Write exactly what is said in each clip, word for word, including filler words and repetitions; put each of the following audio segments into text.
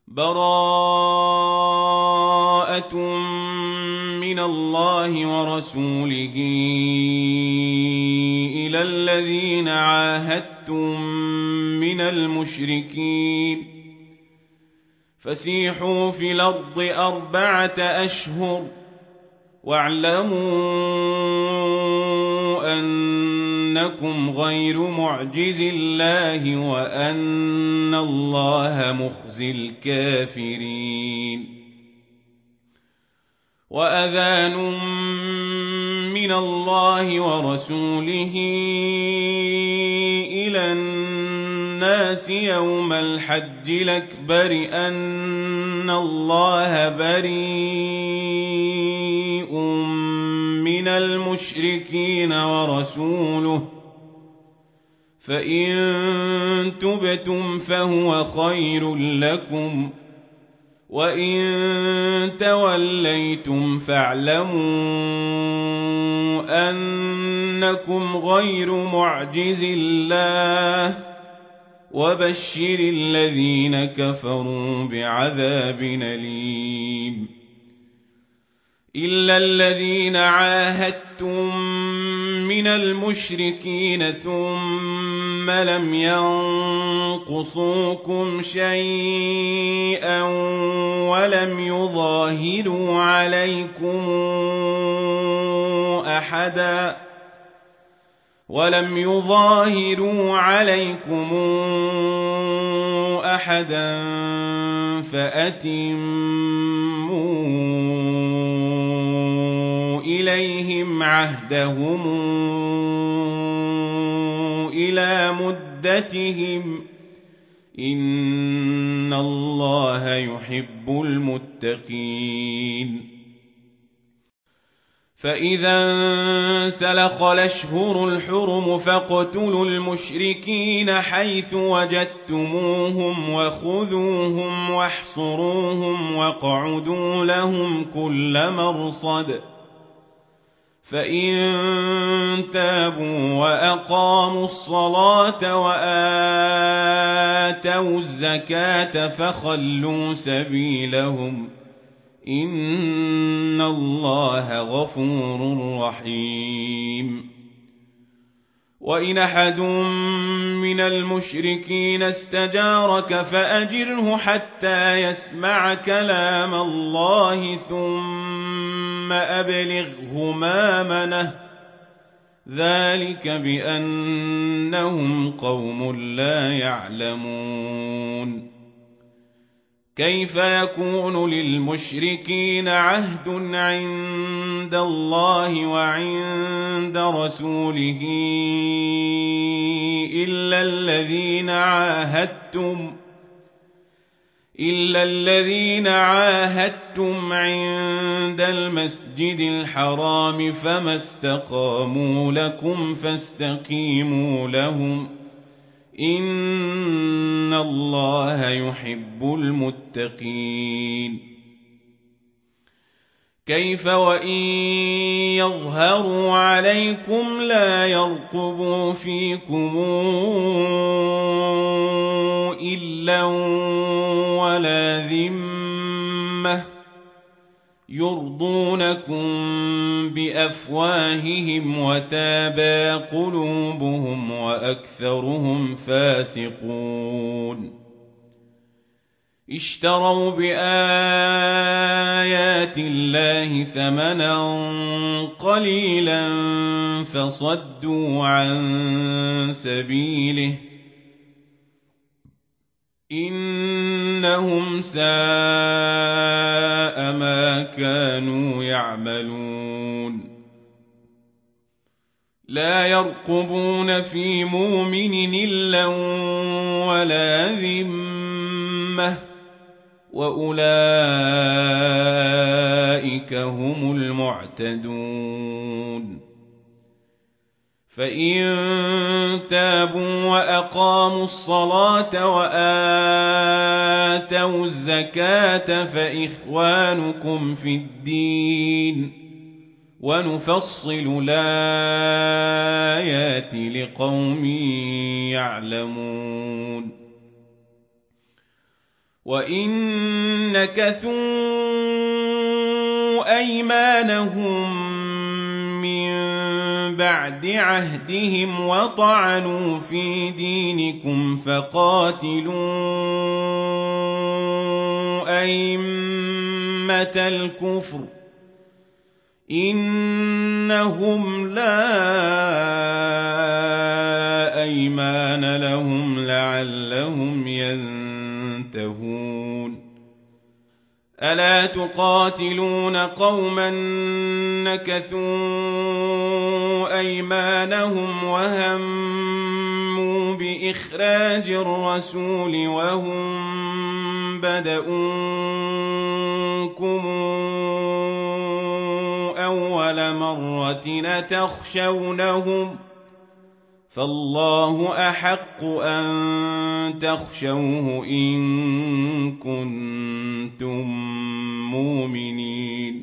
براءة من الله ورسوله إلى الذين عاهدتم من المشركين فسيحوا في الأرض أربعة أشهر واعلموا أنكم غير معجز الله وأن الله مخزي الكافرين. وأذان من الله ورسوله إلى الناس يوم الحج الأكبر أن الله بريء من المشركين ورسوله فإن تبتم فهو خير لكم وإن توليتم فاعلموا أنكم غير معجز الله وبشر الذين كفروا بعذاب أليم. إلا الذين عاهدتم من المشركين ثم لم ينقصوكم شيئا ولم يظاهروا عليكم أحدا ولم يظاهروا عليكم أحدا فأتموا إليهم عهدهم إلى مدتهم إن الله يحب المتقين. فإذا انسلخ الأشهر الحرم فاقتلوا المشركين حيث وجدتموهم وخذوهم واحصروهم واقعدوا لهم كل مرصد فإن تابوا وأقاموا الصلاة وآتوا الزكاة فخلوا سبيلهم إن الله غفور رحيم. وإن أحد من المشركين استجارك فأجره حتى يسمع كلام الله ثم أبلغه مأمنه ذلك بأنهم قوم لا يعلمون. كيف يكون للمشركين عهد عند الله وعند رسوله إلا الذين عاهدتم إلا الذين عاهدتم عند المسجد الحرام فما استقاموا لكم فاستقيموا لهم إن الله يحب المتقين. كيف وإن يظهروا عليكم لا يرقبوا فيكم إلا ولا ذمة يرضونكم بأفواههم وتابى قلوبهم وأكثرهم فاسقون. اشتروا بآيات الله ثمنا قليلا فصدوا عن سبيله إنهم ساء ما كانوا يعملون. لا يرقبون في مؤمن إلا ولا ذمة وأولئك هم المعتدون. فإن تابوا وأقاموا الصلاة وآتوا الزكاة فإخوانكم في الدين ونفصل الآيات لقوم يعلمون. وإن نكثوا أيمانهم من بعد عهدهم وطعنوا في دينكم فقاتلوا أئمة الكفر إنهم لا أيمان لهم لعلهم ينتهون ألا تقاتلون قوما نكثوا أيمانهم وهموا بإخراج الرسول وهم بدؤوكم أول مرة تخشونهم فالله أحق أن تخشوه إن كنتم مؤمنين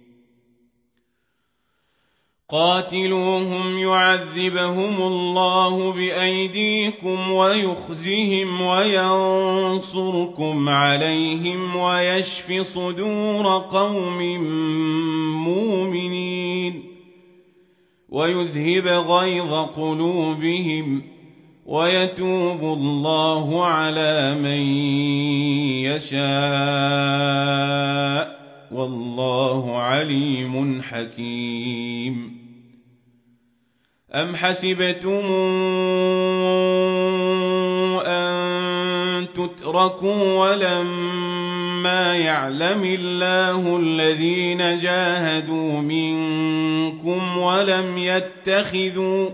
قاتلوهم يعذبهم الله بأيديكم ويخزهم وينصركم عليهم ويشف صدور قوم مؤمنين ويذهب غيظ قلوبهم ويتوب الله على من يشاء والله عليم حكيم أم حسبتم أن تتركوا ولما يعلم الله الذين جاهدوا منكم ولم يتخذوا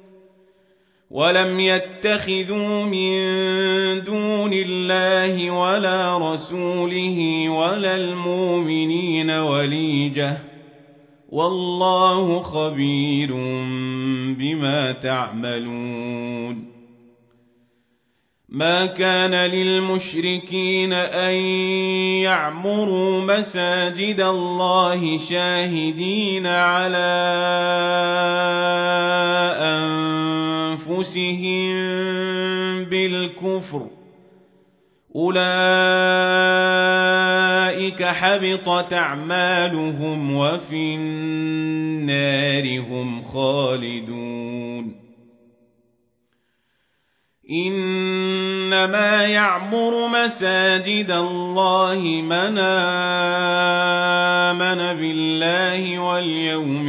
ولم يتخذوا من دون الله ولا رسوله ولا المؤمنين وليجة والله خبير بما تعملون ما كان للمشركين أن يعمروا مساجد الله شاهدين على أنفسهم بالكفر أولئك حبطت أعمالهم وفي النار هم خالدون إنما يعمر مساجد الله من آمن بالله واليوم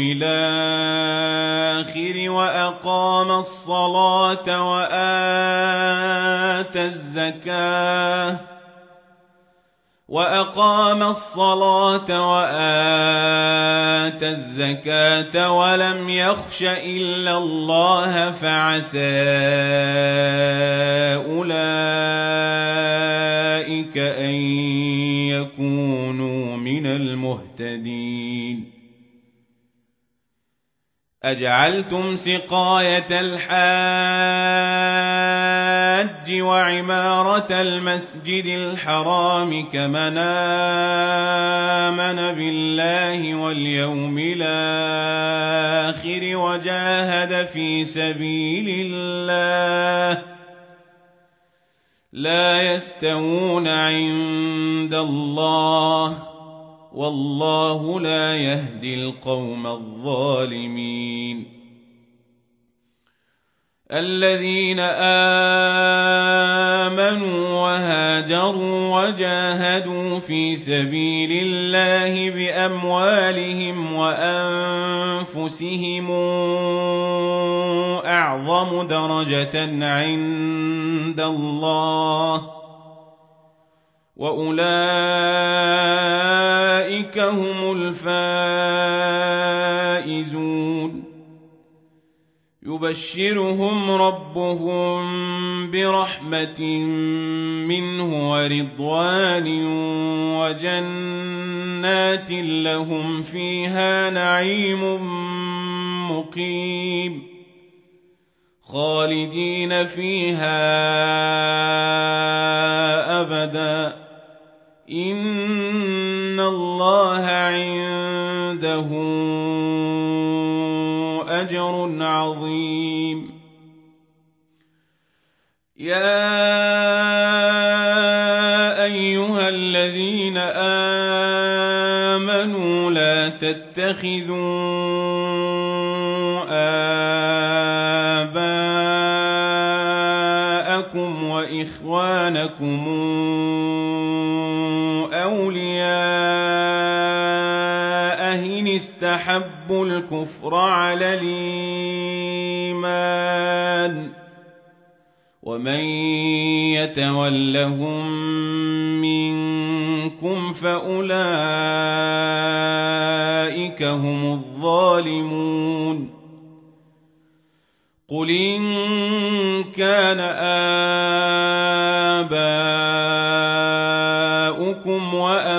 الآخر وأقام الصلاة وآتى الزكاة وأقام الصلاة وآتى الزكاة ولم يخش إلا الله فعسى أولئك أن يكونوا من المهتدين أجعلتم سقاية الحاج وعمارة المسجد الحرام كمن آمن بالله واليوم الآخر وجاهد في سبيل الله لا يستوون عند الله والله لا يهدي القوم الظالمين الذين آمنوا وهاجروا وجاهدوا في سبيل الله بأموالهم وأنفسهم أعظم درجة عند الله وأولئك هم الفائزون يبشرهم ربهم برحمة منه ورضوان وجنات لهم فيها نعيم مقيم خالدين فيها أبدا إن الله عنده أجر عظيم يا أيها أيها الذين آمنوا لا تتخذوا آباءكم وإخوانكم أولياء إن استحبوا الكفر على الإيمان ومن يتولهم منكم فأولئك هم الظالمون قل إن كان آباؤكم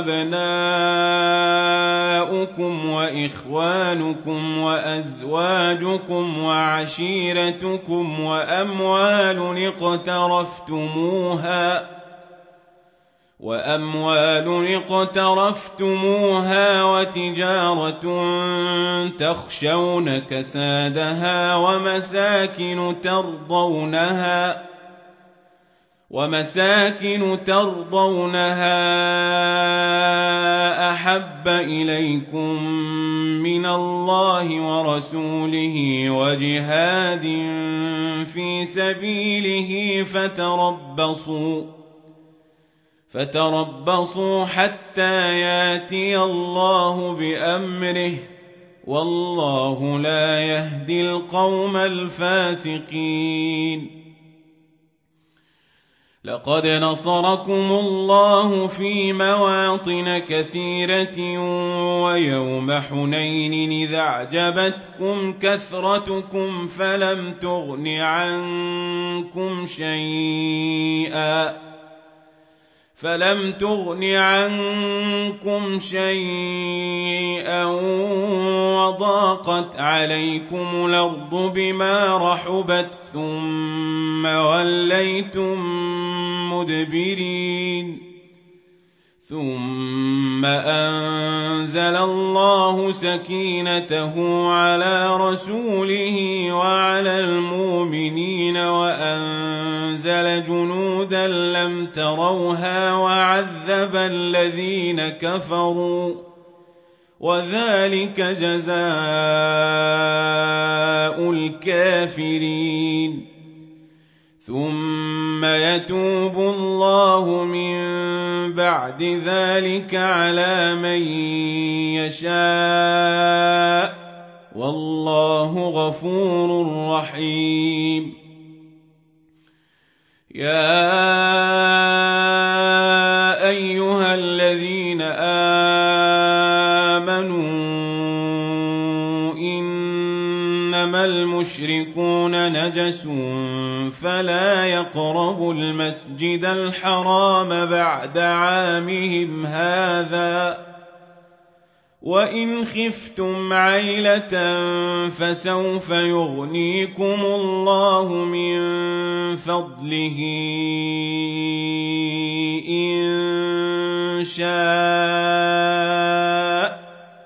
وأبناؤكم وإخوانكم وأزواجكم وعشيرتكم وأموال اقترفتموها وأموال اقترفتموها وتجارة تخشون كسادها ومساكن ترضونها ومساكن ترضونها أحب إليكم من الله ورسوله وجهاد في سبيله فتربصوا فتربصوا حتى ياتي الله بأمره والله لا يهدي القوم الفاسقين لقد نصركم الله في مواطن كثيرة ويوم حنين إذ أعجبتكم كثرتكم فلم تغن عنكم شيئا فلم تغن عنكم شيئا وضاقت عليكم الأرض بما رحبت ثم وليتم مدبرين ثم أنزل الله سكينته على رسوله وعلى المؤمنين وأنزل جنودا لم تروها وعذب الذين كفروا وذلك جزاء الكافرين ثم يتوب الله من بعد ذلك على من يشاء والله غفور رحيم يا أيها الذين آمنوا إنما المشركون نجس فلا يقربوا المسجد الحرام بعد عامهم هذا وإن خفتم عيلة فسوف يغنيكم الله من فضله إن شاء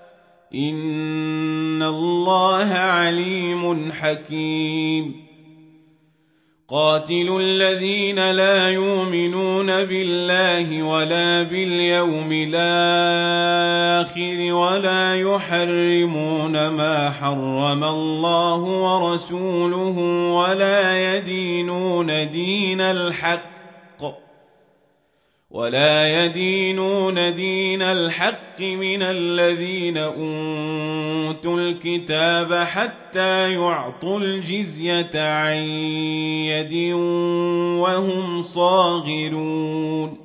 إن الله عليم حكيم قاتلوا الذين لا يؤمنون بالله ولا باليوم الآخر ولا يحرمون ما حرم الله ورسوله ولا يدينون دين الحق ولا يدينون دين الحق من الذين أوتوا الكتاب حتى يعطوا الجزية عن يد وهم صاغرون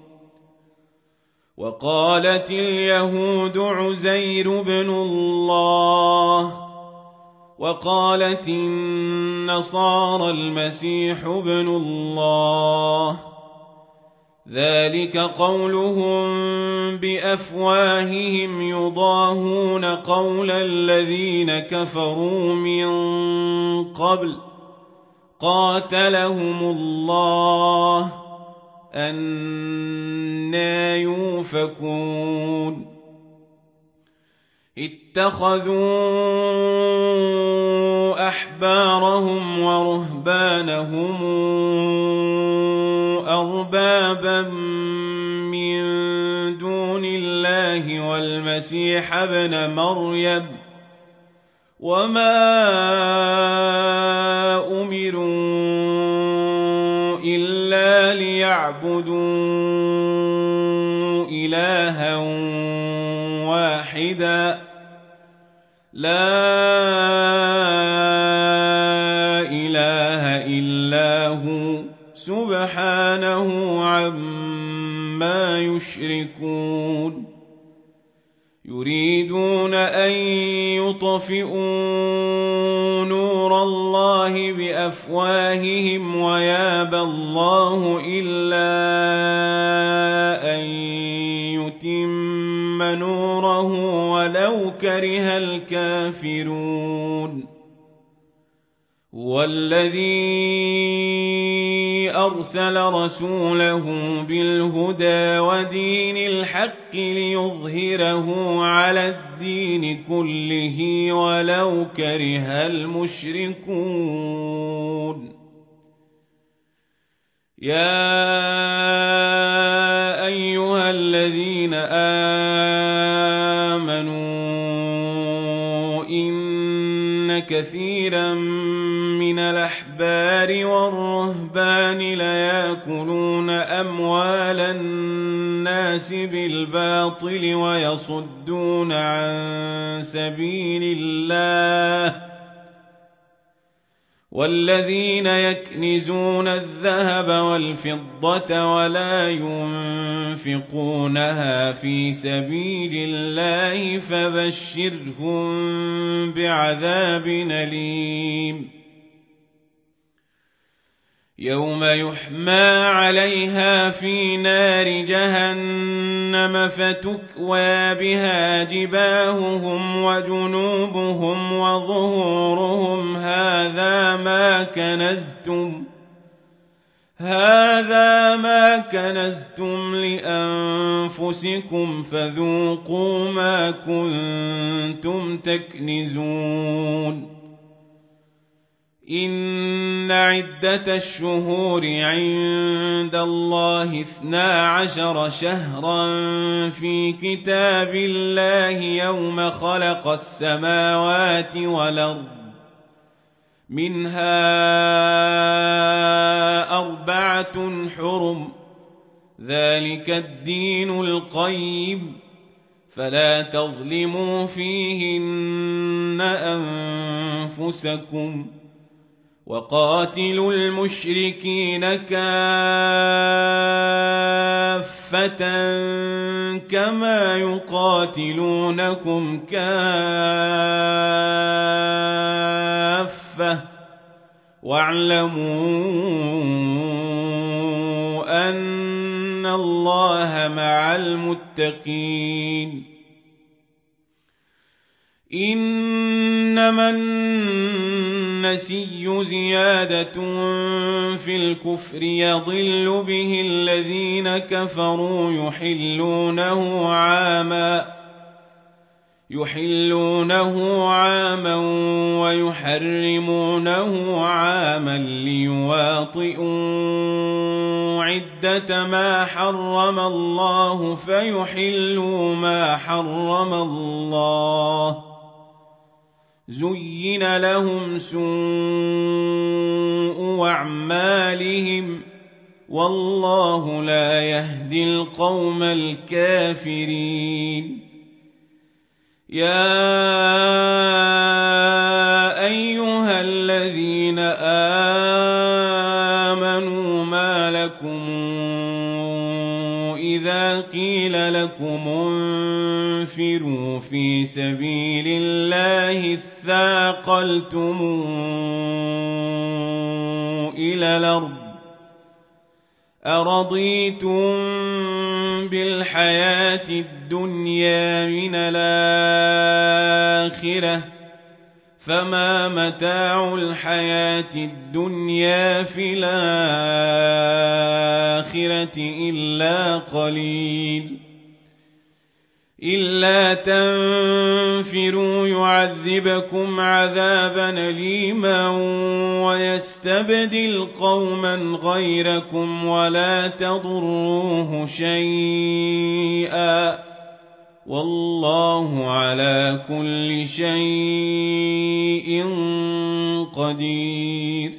وقالت اليهود عزير بن الله وقالت النصارى المسيح ابن الله ذلك قولهم بأفواههم يضاهون قول الذين كفروا من قبل قاتلهم الله أنى يؤفكون اتخذوا أحبارهم ورهبانهم أربابا من المسيح ابن مريم وما أمروا إلا ليعبدوا إلها واحدا لا إله إلا هو سبحانه عما يشركون يريدون أن يطفئوا نور الله بأفواههم ويابى الله إلا أن يتم نوره ولو كره الكافرون هو الذي أرسل رسوله بالهدى ودين الحق ليظهره على الدين كله ولو كره المشركون يا أيها الذين آمنوا إن كثيرا من الأحبار والرهبان ليأكلون أموال الناس بالباطل ويصدون عن سبيل الله والذين يكنزون الذهب والفضة ولا ينفقونها في سبيل الله فبشرهم بعذاب أليم يوم يحمى عليها في نار جهنم فتكوى بها جباههم وجنوبهم وظهورهم هذا ما كنزتم هذا ما كنزتم لأنفسكم فذوقوا ما كنتم تكنزون إن عدة الشهور عند الله اثنا عشر شهرا في كتاب الله يوم خلق السماوات والأرض منها أربعة حرم ذلك الدين القيم فلا تظلموا فيهن أنفسكم وقاتلوا المشركين كافة كما يقاتلونكم كافة واعلموا أن الله مع المتقين إنما النسي زيادة في الكفر يضل به الذين كفروا يحلونه عاما يحلونه عاما ويحرمونه عاما ليواطئوا عدة ما حرم الله فيحلوا ما حرم الله زين لهم سوء أعمالهم والله لا يهدي القوم الكافرين يا أيها الذين آمنوا ما لكم إذا قيل لكم انفروا في سبيل الله اثاقلتم إلى الأرض أرضيتم بالحياة الدنيا من الآخرة فما متاع الحياة الدنيا في الآخرة إلا قليل إلا تنفروا يعذبكم عذابا أليما ويستبدل قوما غيركم ولا تضروه شيئا والله على كل شيء قدير.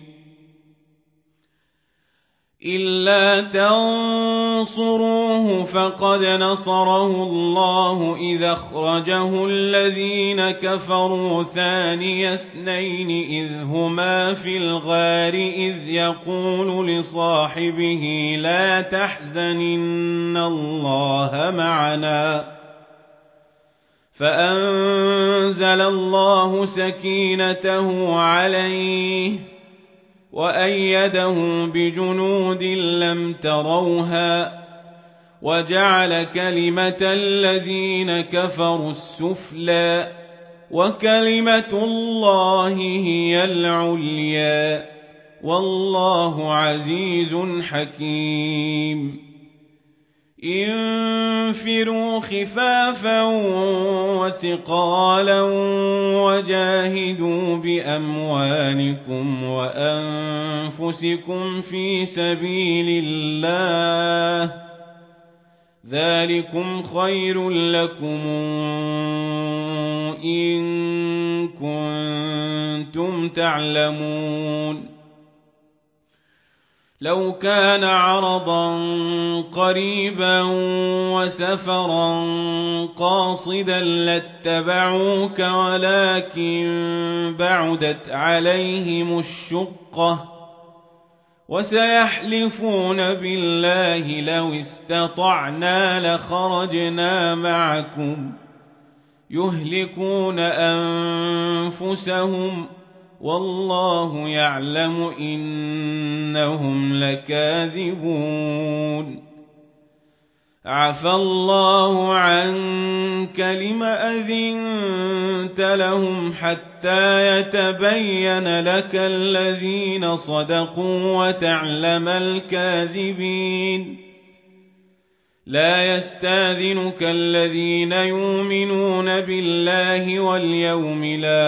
إلا تنصروه فقد نصره الله إذ أخرجه الذين كفروا ثاني اثنين إذ هما في الغار إذ يقول لصاحبه لا تحزن إن الله معنا فأنزل الله سكينته عليه وأيده بجنود لم تروها وجعل كلمة الذين كفروا السفلى وكلمة الله هي العليا والله عزيز حكيم. انفروا خفافا وثقالا وجاهدوا بأموالكم وأنفسكم في سبيل الله ذلكم خير لكم إن كنتم تعلمون. لو كان عرضا قريبا وسفرا قاصدا لاتبعوك ولكن بعدت عليهم الشقة وسيحلفون بالله لو استطعنا لخرجنا معكم يهلكون أنفسهم والله يعلم إنهم لكاذبون. عفى الله عنك لم أذنت لهم حتى يتبين لك الذين صدقوا وتعلم الكاذبين. لا يستاذنك الذين يؤمنون بالله واليوم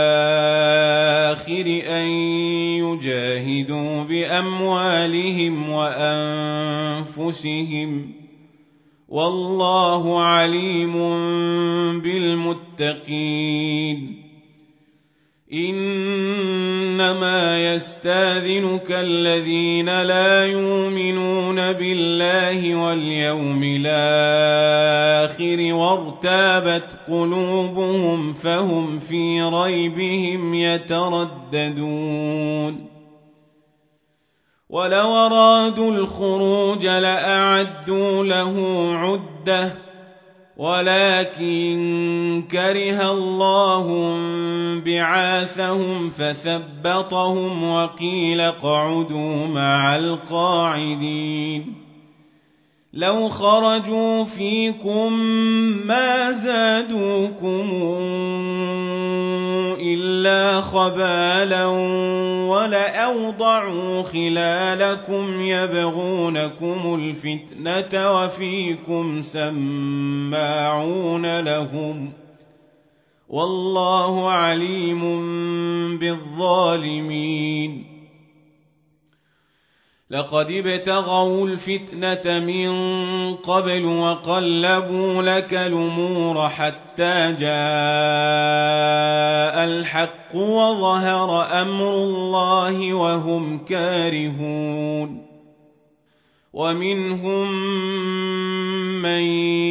الآخر أن يجاهدوا بأموالهم وأنفسهم والله عليم بالمتقين. إنما يستاذنك الذين لا يؤمنون بالله واليوم الآخر وارتابت قلوبهم فهم في ريبهم يترددون. ولو أرادوا الخروج لأعدوا له عدة ولكن كره الله بعاثهم فثبطهم وقيل اقعدوا مع القاعدين. لو خرجوا فيكم ما زادوكم إلا خبالا ولأوضعوا خلالكم يبغونكم الفتنة وفيكم سماعون لهم والله عليم بالظالمين. لقد ابتغوا الفتنة من قبل وقلبوا لك الأمور حتى جاء الحق وظهر أمر الله وهم كارهون. ومنهم من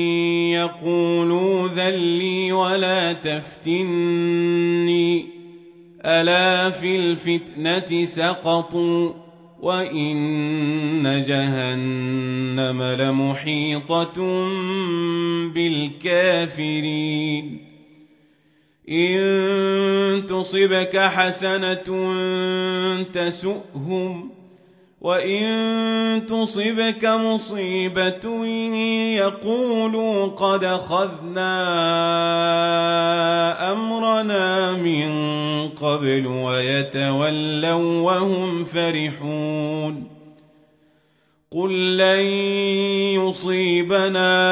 يقول ذلي ولا تفتني ألا في الفتنة سقطوا وإن جهنم لمحيطة بالكافرين. إن تصبك حسنة تسؤهم وإن تصبك مصيبة يقولوا قد أخذنا أمرنا من قبل ويتولوا وهم فرحون. قل لن يصيبنا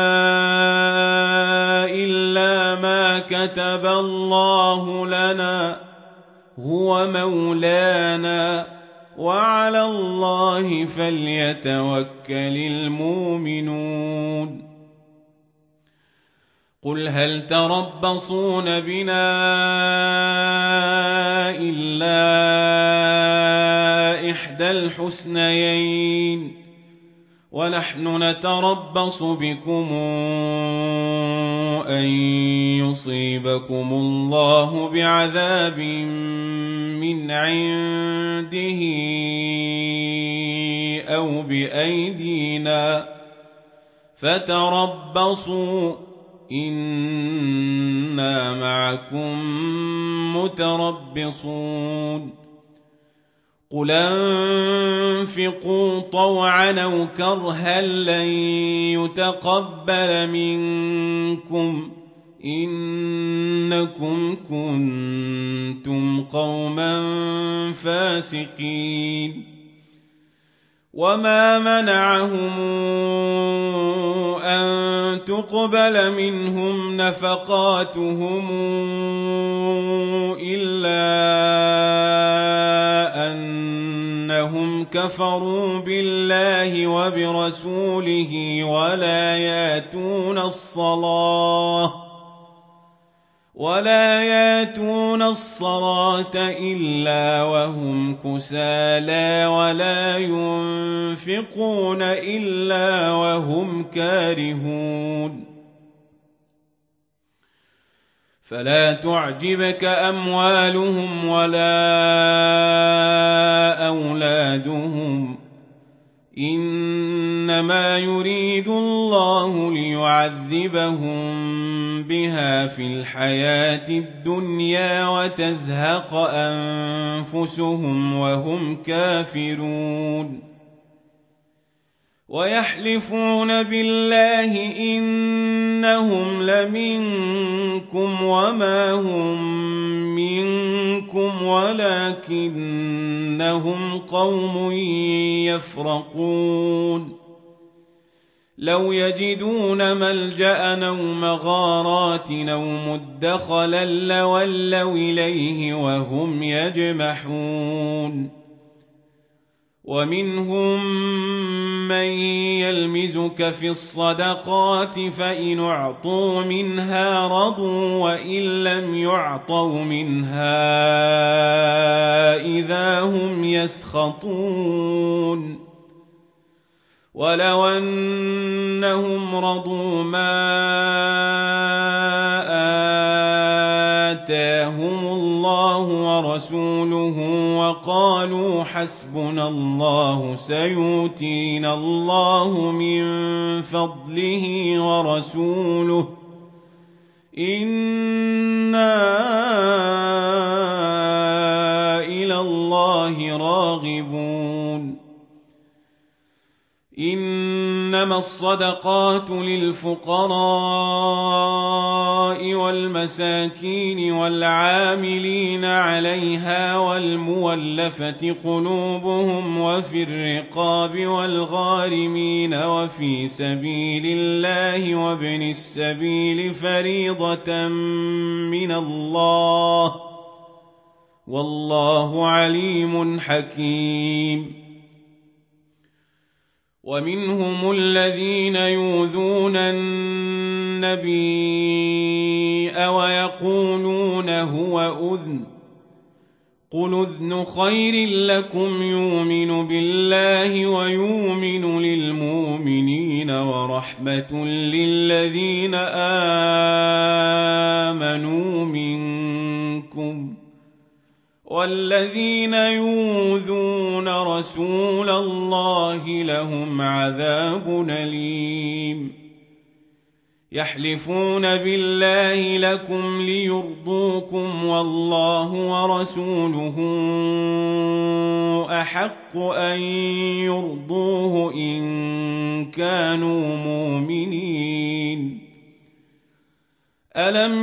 إلا ما كتب الله لنا هو مولانا وعلى الله فليتوكل المؤمنون. قل هل تربصون بنا إلا إحدى الحسنيين ونحن نتربص بكم أن يصيبكم الله بعذاب من عنده أو بأيدينا فتربصوا إنا معكم متربصون قل أنفقوا طوعا أو كرها لن يتقبل منكم إنكم كنتم قوما فاسقين وما منعهم أن تقبل منهم نفقاتهم إلا أنهم كفروا بالله وبرسوله ولا يأتون الصلاة ولا يأتون الصلاة إلا وهم كسالى ولا ينفقون إلا وهم كارهون فلا تعجبك أموالهم ولا أولادهم إنما يريد الله ليعذبهم بها في الحياة الدنيا وتزهق أنفسهم وهم كافرون ويحلفون بالله إنهم لمنكم وما هم منكم ولكنهم قوم يفرقون لو يجدون ملجأ أو مغارات أو مدخلا لولوا إليه وهم يجمحون ومنهم من يلمزك في الصدقات فإن أعطوا منها رضوا وإن لم يعطوا منها إذا هم يسخطون ولو أنهم رضوا ما آتاهم الله ورسوله وقالوا حسبنا الله سيؤتينا الله من فضله ورسوله إنا إلى الله راغبون إنما الصدقات للفقراء والمساكين والعاملين عليها والمولفة قلوبهم وفي الرقاب والغارمين وفي سبيل الله وابن السبيل فريضة من الله والله عليم حكيم ومنهم الذين يؤذون النبي ويقولون هو أذن قل أذن خير لكم يؤمن بالله ويؤمن للمؤمنين ورحمة للذين آمنوا منكم والذين يؤذون رسول الله لهم عذاب أليم يحلفون بالله لكم ليرضوكم والله ورسوله أحق أن يرضوه إن كانوا مؤمنين ألم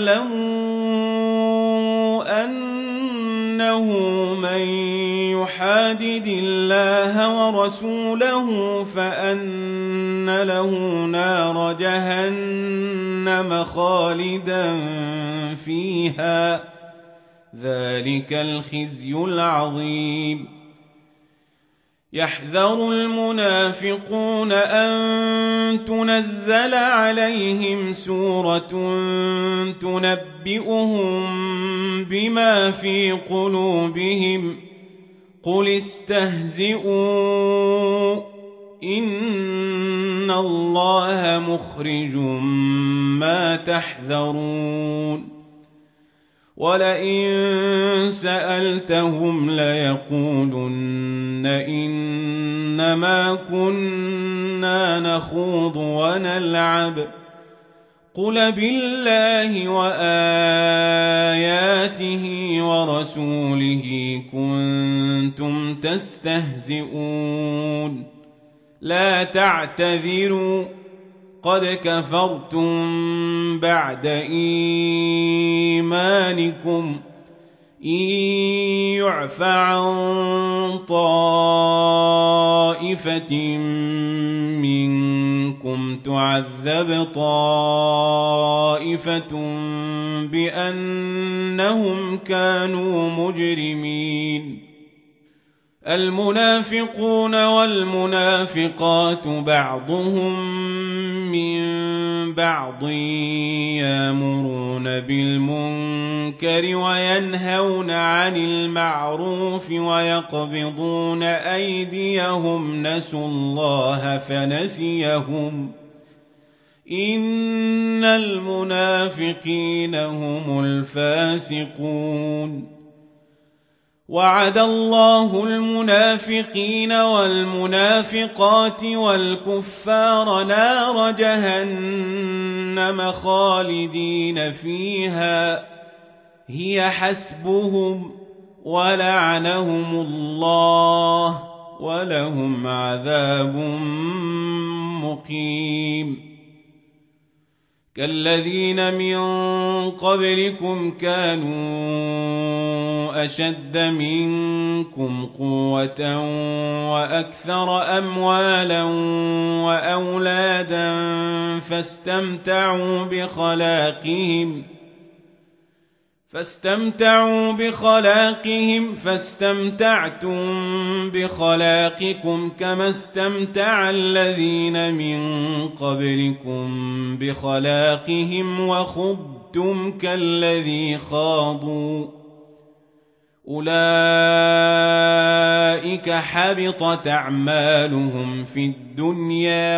يعلموا أن إنه من يحادد الله ورسوله فأن له نار جهنم خالدا فيها ذلك الخزي العظيم يحذر المنافقون أن تنزل عليهم سورة تنبئهم بما في قلوبهم قل استهزئوا إن الله مخرج ما تحذرون ولئن سألتهم ليقولن إنما كنا نخوض ونلعب قل بالله وآياته ورسوله كنتم تستهزئون لا تعتذروا قد كفرتم بعد إيمانكم إن يعف عن طائفة منكم تعذب طائفة بأنهم كانوا مجرمين المنافقون والمنافقات بعضهم من بعض يأمرون بالمنكر وينهون عن المعروف ويقبضون أيديهم نسوا الله فنسيهم إن المنافقين هم الفاسقون وعد الله المنافقين والمنافقات والكفار نار جهنم خالدين فيها هي حسبهم ولعنهم الله ولهم عذاب مقيم كالذين من قبلكم كانوا أشد منكم قوة وأكثر أموالا وأولادا فاستمتعوا بخلاقهم فاستمتعوا بخلاقهم فاستمتعتم بخلاقكم كما استمتع الذين من قبلكم بخلاقهم وخضتم كالذي خاضوا أولئك حبطت أعمالهم في الدنيا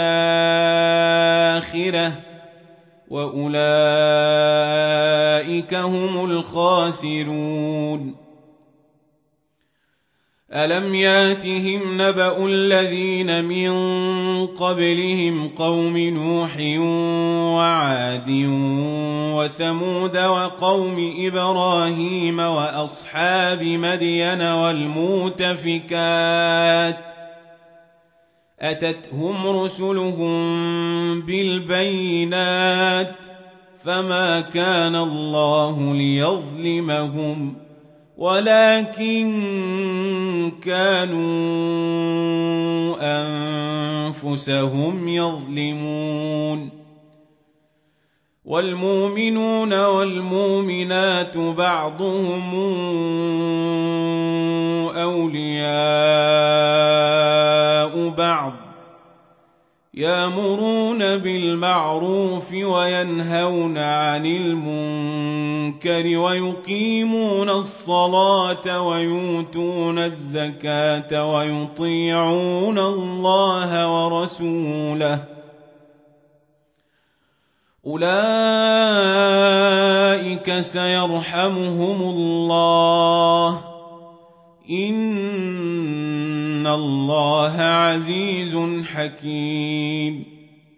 والآخرة وأولئك هم الخاسرون ألم ياتهم نبأ الذين من قبلهم قوم نوح وعاد وثمود وقوم إبراهيم وأصحاب مدين والمؤتفكات أتتهم رسلهم بالبينات فما كان الله ليظلمهم ولكن كانوا أنفسهم يظلمون والمؤمنون والمؤمنات بعضهم أولياء بعض يأمرون بالمعروف وينهون عن المنكر ويقيمون الصلاة ويؤتون الزكاة ويطيعون الله ورسوله أولئك سيرحمهم الله إن الله عزيز حكيم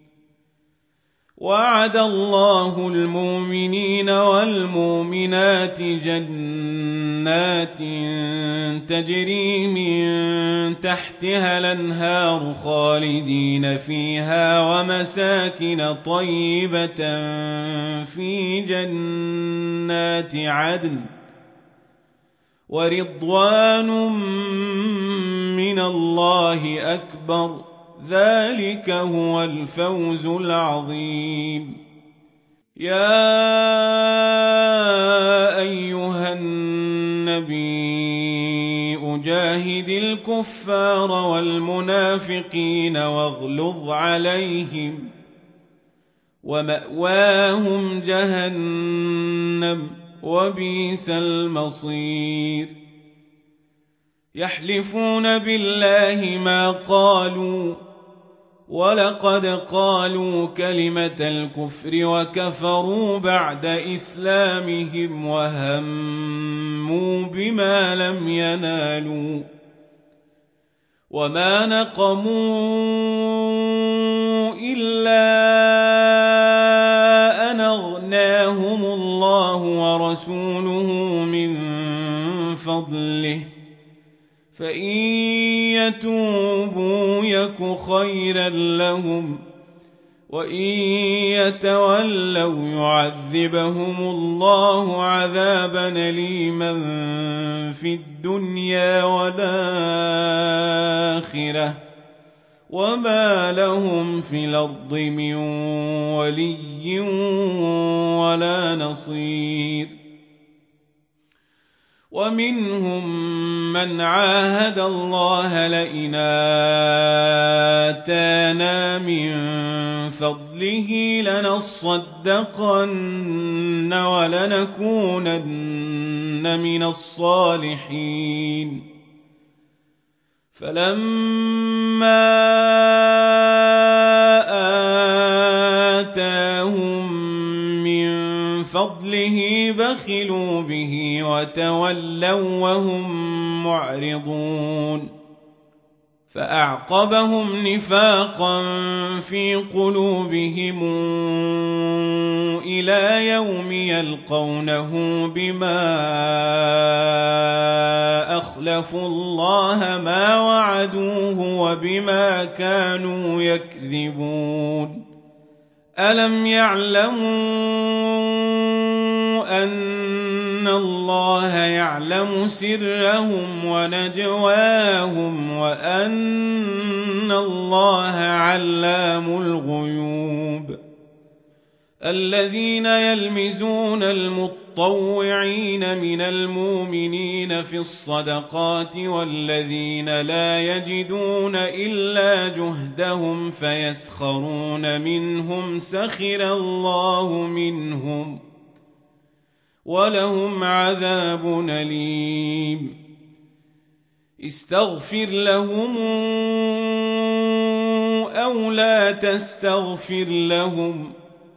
وعد الله المؤمنين والمؤمنات جنات تجري من تحتها الأنهار خالدين فيها ومساكن طيبة في جنات عدن ورضوان من الله أكبر ذلك هو الفوز العظيم يا أيها النبي أجاهد الكفار والمنافقين واغلظ عليهم ومأواهم جهنم وبئس المصير يحلفون بالله ما قالوا ولقد قالوا كلمة الكفر وكفروا بعد إسلامهم وهموا بما لم ينالوا وما نقموا إلا أن أغناهم الله ورسوله من فضله فإن يتوبوا يك خيرا لهم وإن يتولوا يعذبهم الله عذابا أليما في الدنيا والآخرة وما لهم في الأرض من ولي ولا نصير ومنهم من عاهد الله لئن آتانا من فضله لنصدقن ولنكونن من الصالحين فلما آتاهم من فضله بخلوا به وتولوا وهم معرضون فأعقبهم نفاقا في قلوبهم إلى يوم يلقونه بما أخلفوا الله ما وعدوه وبما كانوا يكذبون ألم يعلموا أن الله يعلم سرهم ونجواهم وأن الله علام الغيوب الذين يلمزون المطوعين من المؤمنين في الصدقات والذين لا يجدون إلا جهدهم فيسخرون منهم سخر الله منهم ولهم عذاب أليم استغفر لهم أو لا تستغفر لهم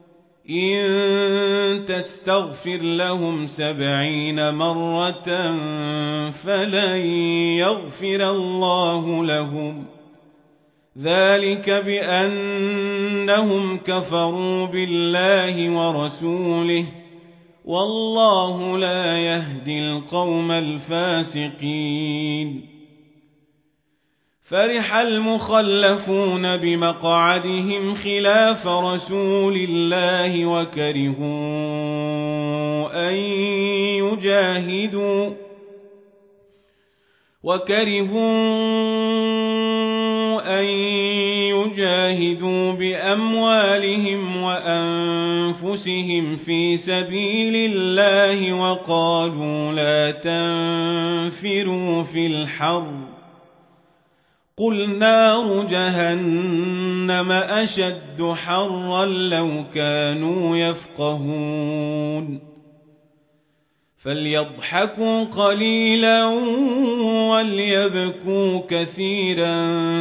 إن تستغفر لهم سبعين مرة فلن يغفر الله لهم ذلك بأنهم كفروا بالله ورسوله والله لا يهدي القوم الفاسقين فرح المخلفون بمقعدهم خلاف رسول الله وكرهوا أن يجاهدوا وكرهوا أن يجاهدوا بأموالهم وأنفسهم في سبيل الله وقالوا لا تنفروا في الحر قل نار جهنم أشد حرا لو كانوا يفقهون فليضحكوا قليلا وليبكوا كثيرا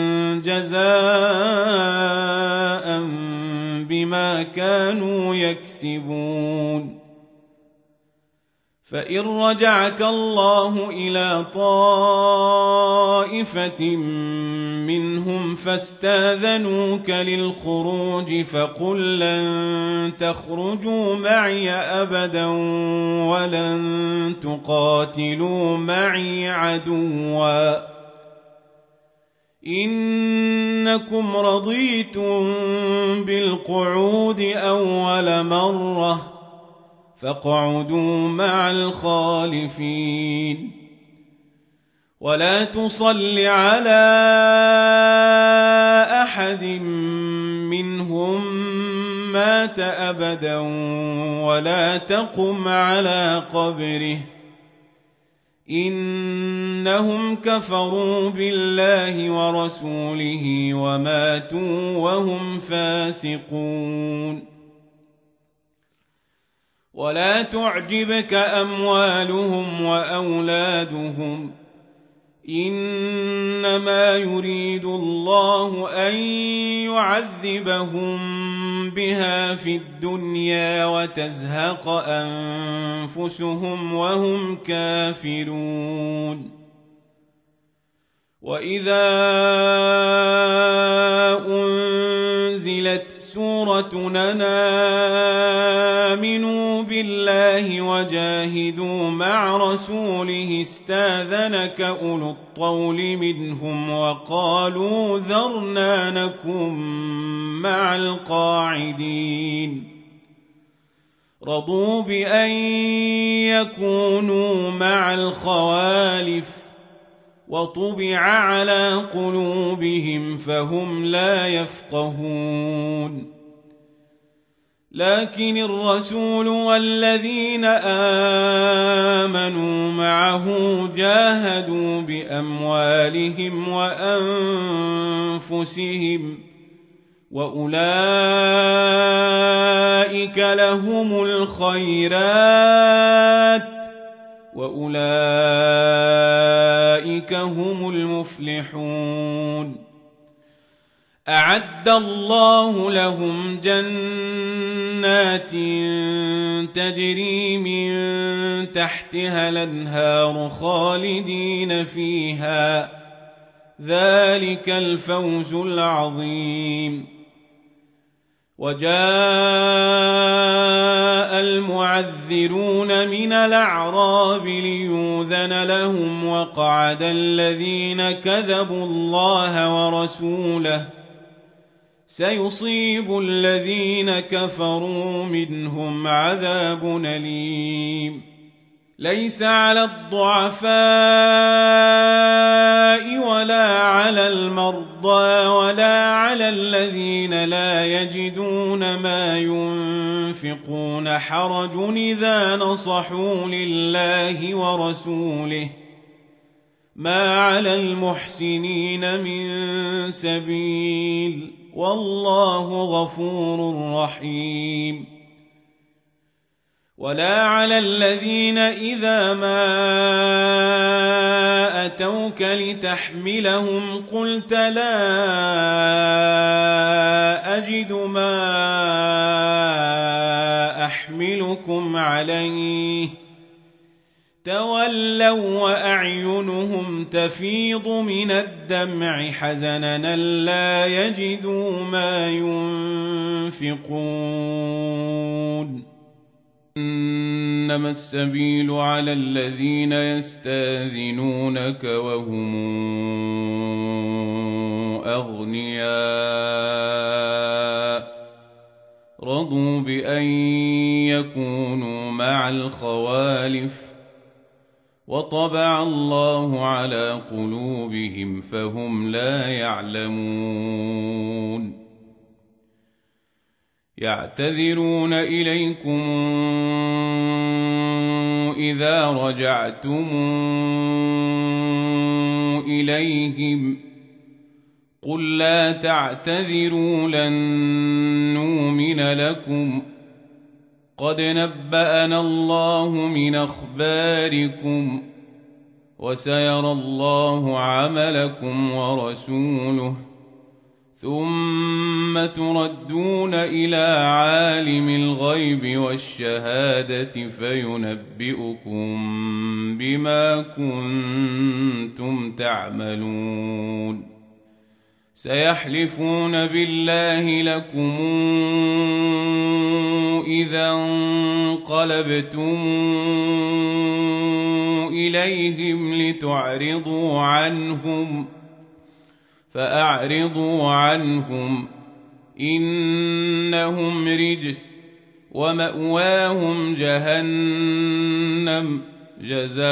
جزاء بما كانوا يكسبون فإن رجعك الله إلى طائفة منهم فاستاذنوك للخروج فقل لن تخرجوا معي أبدا ولن تقاتلوا معي عدوا إنكم رضيتم بالقعود أول مرة فاقعدوا مع الخالفين ولا تصل على أحد منهم مات أبدا ولا تقم على قبره إنهم كفروا بالله ورسوله وماتوا وهم فاسقون. ولا تعجبك أموالهم وأولادهم، إنما يريد الله أن يعذبهم بها في الدنيا وتزهق أنفسهم وهم كافرون. وإذا أنزلت سورة أن آمنوا بالله وجاهدوا مع رسوله استاذنك أولو الطول منهم وقالوا ذرنا نكن مع القاعدين. رضوا بأن يكونوا مع الخوالف وطبع على قلوبهم فهم لا يفقهون. لكن الرسول والذين آمنوا معه جاهدوا بأموالهم وأنفسهم وأولئك لهم الخيرات وأولئك هم المفلحون. أعد الله لهم جنات تجري من تحتها الأنهار خالدين فيها، ذلك الفوز العظيم. وجاء المعذرون من الأعراب ليؤذن لهم وقعد الذين كذبوا الله ورسوله، سيصيب الذين كفروا منهم عذاب أليم. ليس على الضعفاء ولا على المرضى ولا على الذين لا يجدون ما ينفقون حرج إذا نصحوا لله ورسوله، ما على المحسنين من سبيل، والله غفور رحيم. ولا على الذين إذا ما أتوك لتحملهم قلت لا أجد ما أحملكم عليه تولوا وأعينهم تفيض من الدمع حزنا لا يجدوا ما ينفقون. إنما السبيل على الذين يستاذنونك وهم أغنياء رضوا بأن يكونوا مع الخوالف وطبع الله على قلوبهم فهم لا يعلمون. يعتذرون إليكم إذا رجعتم إليهم قل لا تعتذروا لن نؤمن لكم قد نبأنا الله من أخباركم وسيرى الله عملكم ورسوله ثم تردون إلى عالم الغيب والشهادة فينبئكم بما كنتم تعملون. سيحلفون بالله لكم إذا انقلبتم إليهم لتعرضوا عنهم فأعرضوا عنهم إنهم رجس ومأواهم جهنم جزاء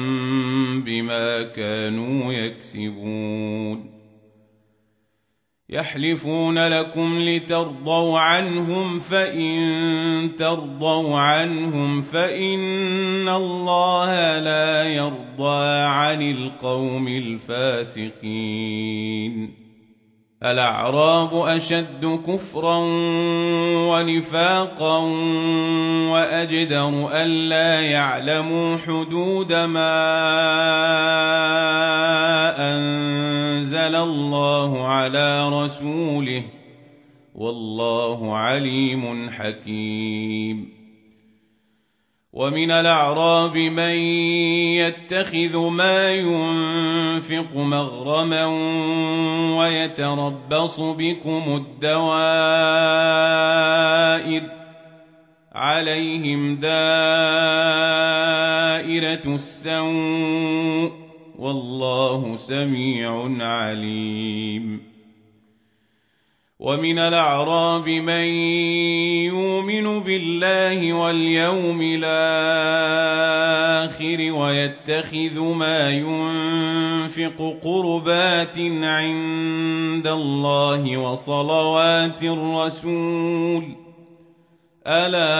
بما كانوا يكسبون. يحلفون لكم لترضوا عنهم فإن ترضوا عنهم فإن الله لا يرضى عن القوم الفاسقين. الأعراب أشد كفرا ونفاقا وأجدر ألا يعلموا حدود ما أنزل الله على رسوله والله عليم حكيم. ومن الأعراب من يتخذ ما ينفق مغرما ويتربص بكم الدوائر عليهم دائرة السوء والله سميع عليم. ومن الأعراب من يؤمن بالله واليوم الآخر ويتخذ ما ينفق قربات عند الله وصلوات الرسول ألا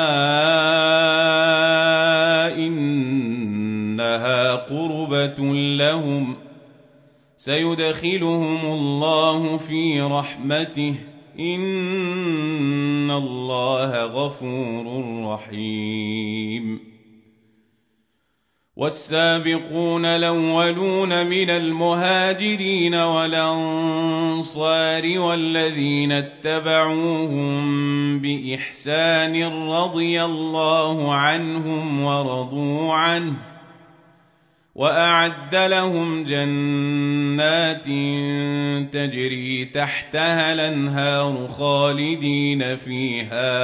إنها قربة لهم سيدخلهم الله في رحمته إن الله غفور رحيم. والسابقون الأولون من المهاجرين والأنصار والذين اتبعوهم بإحسان رضي الله عنهم ورضوا عنه وأعد لهم جنات تجري تحتها الأنهار خالدين فيها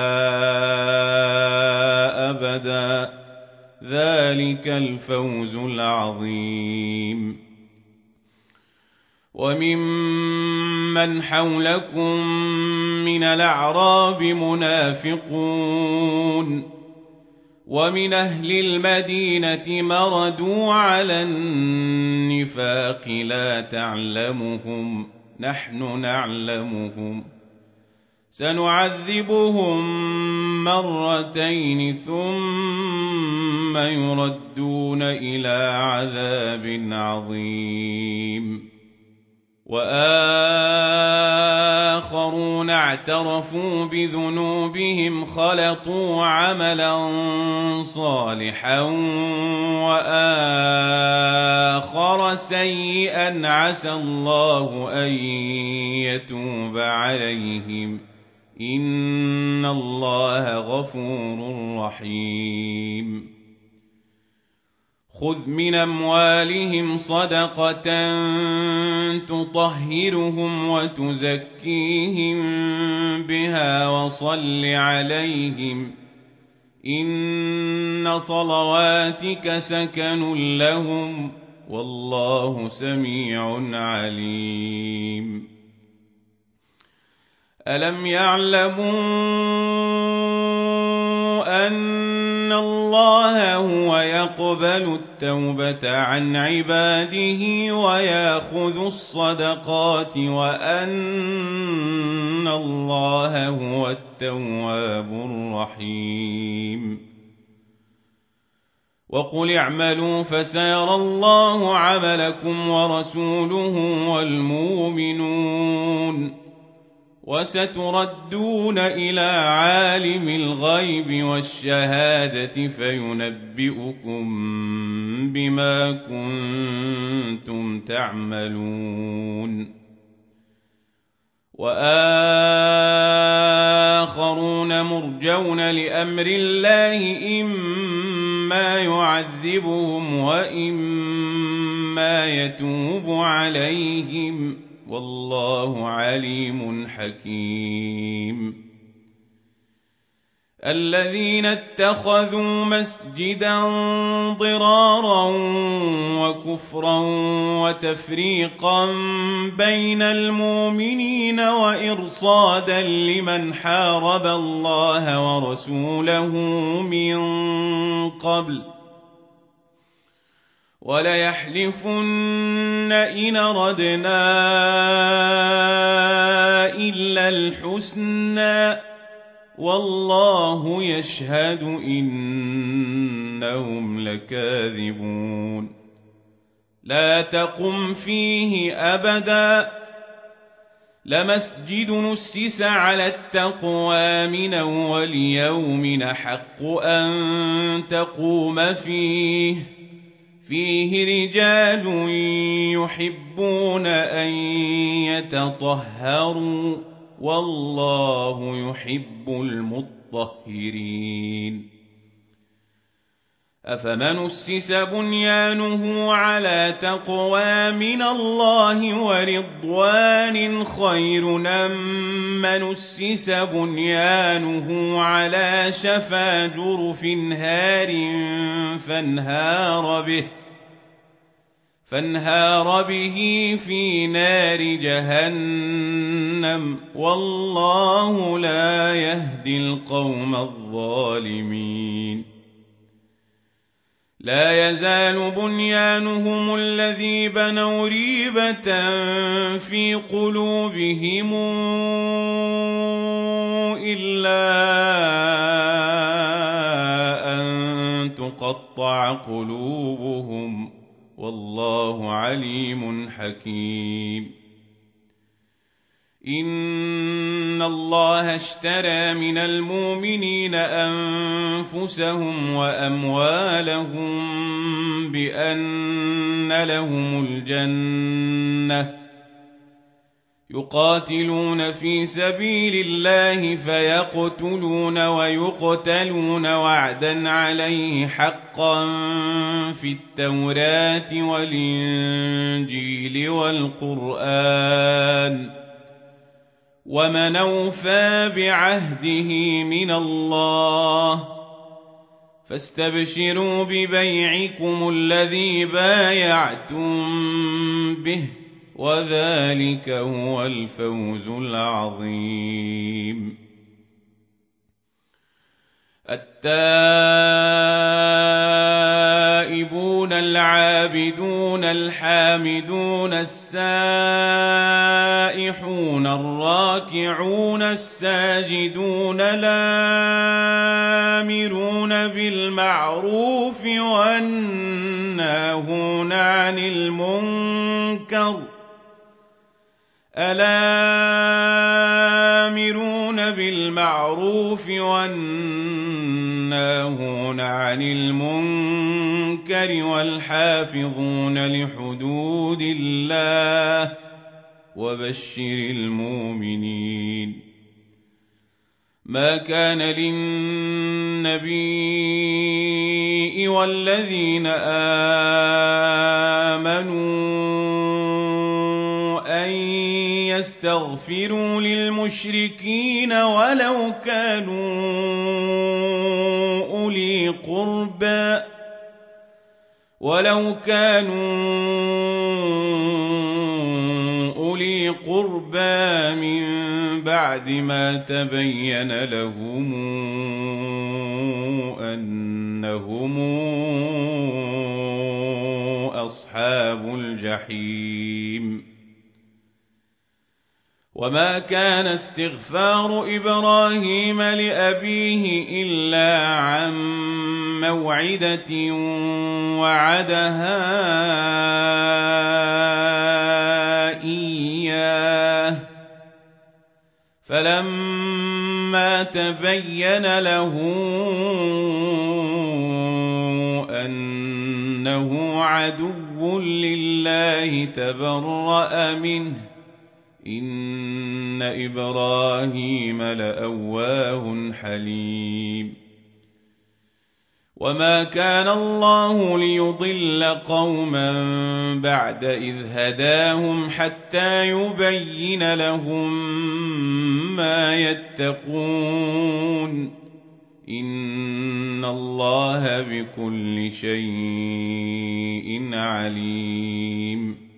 أبدا ذلك الفوز العظيم. وممن حولكم من الأعراب منافقون ومن أهل المدينة مردوا على النفاق لا تعلمهم نحن نعلمهم سنعذبهم مرتين ثم يردون إلى عذاب عظيم. وآخرون اعترفوا بذنوبهم خلطوا عملا صالحا وآخر سيئا عسى الله أن يتوب عليهم إن الله غفور رحيم. خذ من أموالهم صدقة تطهرهم وتزكيهم بها وصل عليهم إن صلواتك سكن لهم والله سميع عليم. ألم يعلموا أن الله هو يقبل التوبة عن عباده ويأخذ الصدقات وأن الله هو التواب الرحيم. وقل اعملوا فسيرى الله عملكم ورسوله والمؤمنون وستردون إلى عالم الغيب والشهادة فينبئكم بما كنتم تعملون. وآخرون مرجون لأمر الله إما يعذبهم وإما يتوب عليهم والله عليم حكيم. الذين اتخذوا مسجدا ضرارا وكفرا وتفريقا بين المؤمنين وإرصادا لمن حارب الله ورسوله من قبل وليحلفن إن أردنا إلا الحسنى والله يشهد إنهم لكاذبون لا تقم فيه أبدا لمسجد نسس على التقوى من أول يوم أحق أن تقوم فيه فيه رجال يحبون أن يتطهروا والله يحب المطهرين أفمن أسس بنيانه على تقوى من الله ورضوان خير أم من أسس بنيانه على شفا جرف هار فانهار به فانهار به في نار جهنم والله لا يهدي القوم الظالمين لا يزال بنيانهم الذي بنوا ريبة في قلوبهم إلا أن تقطع قلوبهم والله عليم حكيم إن الله اشترى من المؤمنين أنفسهم وأموالهم بأن لهم الجنة يقاتلون في سبيل الله فيقتلون ويقتلون وعدا عليه حقا في التوراة والإنجيل والقرآن ومن أوفى بعهده من الله فاستبشروا ببيعكم الذي بايعتم به وذلك هو الفوز العظيم التائبون العابدون الحامدون السائحون الراكعون الساجدون الآمرون بالمعروف والناهون عن المنكر الآمرون بالمعروف والناهون عن المنكر والحافظون لحدود الله وبشر المؤمنين ما كان للنبي والذين آمنوا أن يستغفروا للمشركين ولو كانوا أولي قربى ولو كانوا أولي قربى من بعد ما تبين لهم أنهم أصحاب الجحيم وما كان استغفار إبراهيم لأبيه إلا عن موعدة وعدها إياه فلما تبين له أنه عدو لله تبرأ منه إن إبراهيم لأواه حليم وما كان الله ليضل قوما بعد إذ هداهم حتى يبين لهم ما يتقون إن الله بكل شيء عليم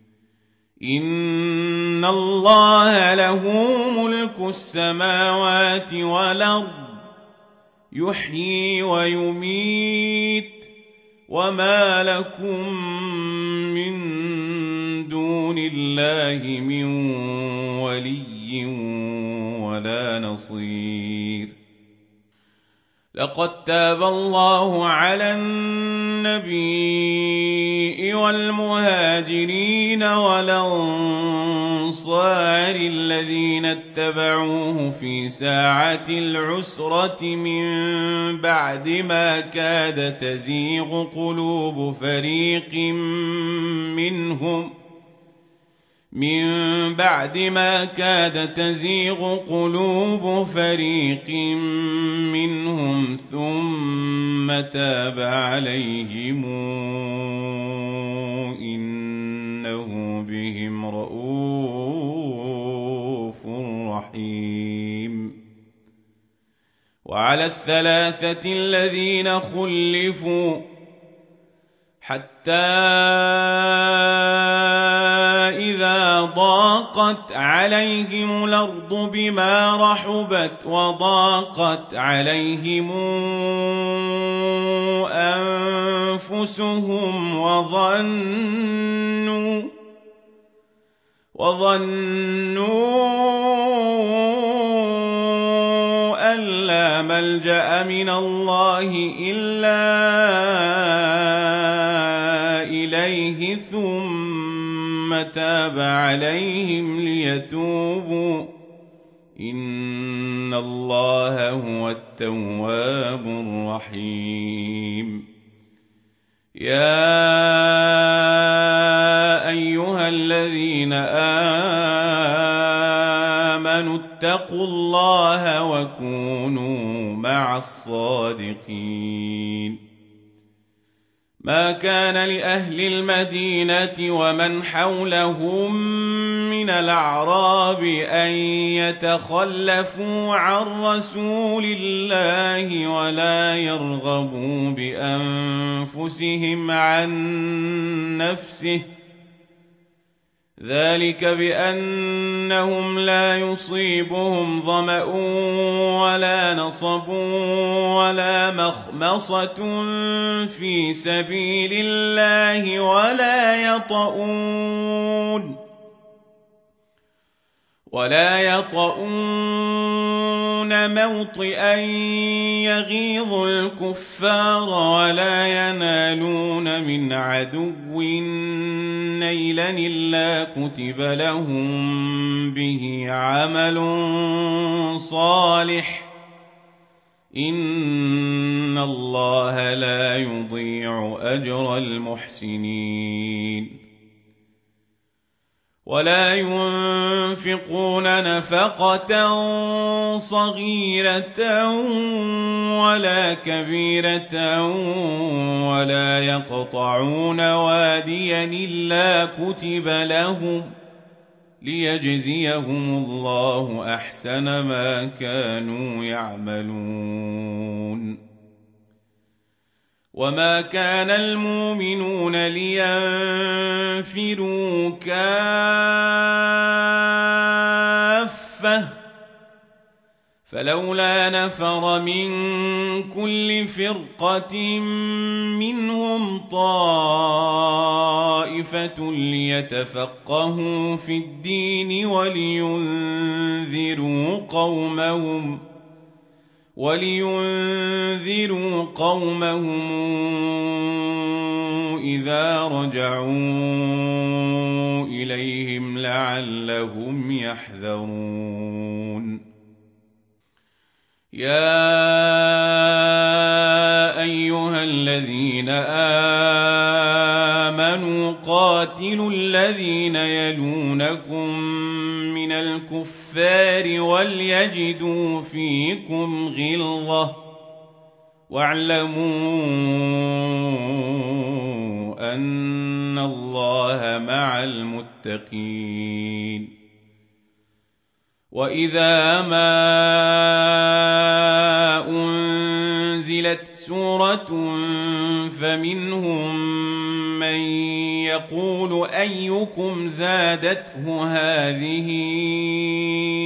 إن الله له ملك السماوات والأرض يحيي ويميت وما لكم من دون الله من ولي ولا نصير. لقد تاب الله على النبي والمهاجرين والأنصار الذين اتبعوه في ساعة العسرة من بعد ما كاد تزيغ قلوب فريق منهم من بعد ما كاد تزيغ قلوب فريق منهم ثم تاب عليهم إنه بهم رءوف رحيم. وعلى الثلاثة الذين خلفوا حتى إذا ضاقت عليهم الأرض بما رحبت وضاقت عليهم أنفسهم وظنوا وظنوا أن لا ملجأ من الله إلا إليه ثم تاب عليهم ليتوبوا إن الله هو التواب الرحيم. يا أيها الذين آمنوا اتقوا الله وكونوا مع الصادقين. ما كان لأهل المدينة ومن حولهم من الأعراب أن يتخلفوا عن رسول الله ولا يرغبوا بأنفسهم عن نفسه، ذلك بأنهم لا يصيبهم ظمأ ولا نصب ولا مخمصة في سبيل الله ولا يطؤون ولا يطؤون موطئا يغيظ الكفار ولا ينالون من عدو نيلا إلا كتب لهم به عمل صالح إن الله لا يضيع أجر المحسنين. ولا ينفقون نفقة صغيرة ولا كبيرة ولا يقطعون واديا إلا كتب لهم ليجزيهم الله أحسن ما كانوا يعملون. وما كان المؤمنون لينفروا كافة فلولا نفر من كل فرقة منهم طائفة ليتفقهوا في الدين ولينذروا قومهم ولينذروا قومهم إذا رجعوا إليهم لعلهم يحذرون. يا أيها الذين آمنوا قاتلوا الذين يلونكم من الكفار وليجدوا فيكم غلظة واعلموا أن الله مع المتقين. وإذا ما أنزلت سورة فمنهم من يقول أيكم زادته هذه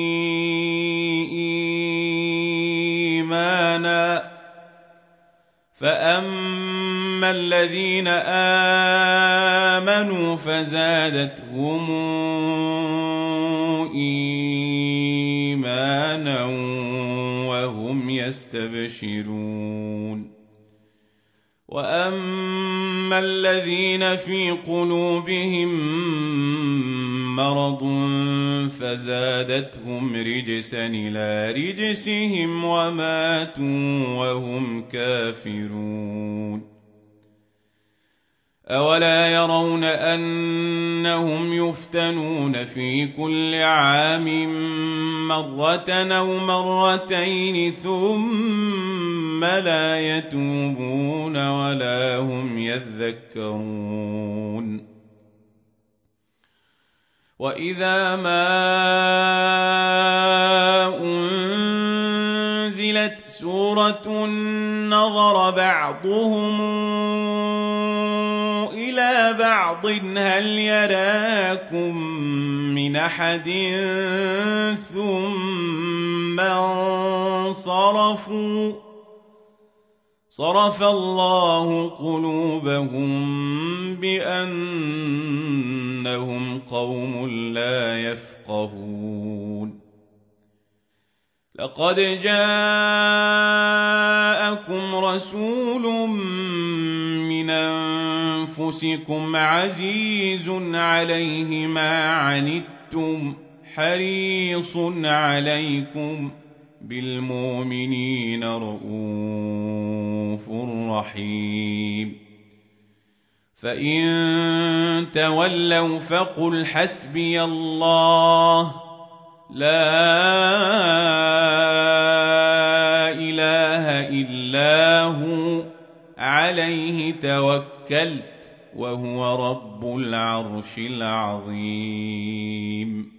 إيمانا فأما الذين آمنوا فزادتهم إيمانا وهم يستبشرون وأما الذين في قلوبهم مرض فزادتهم رجسا إلى رجسهم وماتوا وهم كافرون أولا يرون أنهم يفتنون في كل عام مرة أو مرتين ثم لا يتوبون ولا هم يذكرون وإذا ما أنزلت سورة نظر بعضهم إلى بعض هل يراكم من أحد ثم انصرفوا صرف الله قلوبهم بأنهم قوم لا يفقهون لقد جاءكم رسول من أنفسكم عزيز عليه ما عنتم حريص عليكم بالمؤمنين رؤوف رحيم فإن تولوا فقل حسبي الله لا إله إلا هو عليه توكلت وهو رب العرش العظيم